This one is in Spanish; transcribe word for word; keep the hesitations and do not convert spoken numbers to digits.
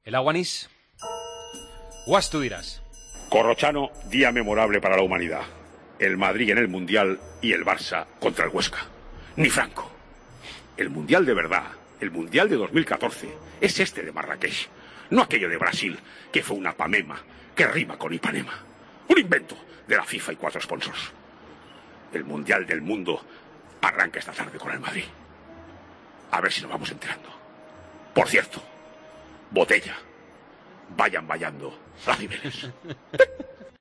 El Aguanís. Guas, tú dirás. Corrochano, día memorable para la humanidad. El Madrid en el Mundial y el Barça contra el Huesca. Ni Franco. El Mundial de verdad, el Mundial de dos mil catorce, es este de Marrakech. No aquello de Brasil, que fue una pamema, que rima con Ipanema. Un invento de la FIFA y cuatro sponsors. El Mundial del mundo arranca esta tarde con el Madrid. A ver si nos vamos enterando. Por cierto, botella. Vayan vayando a Cibeles.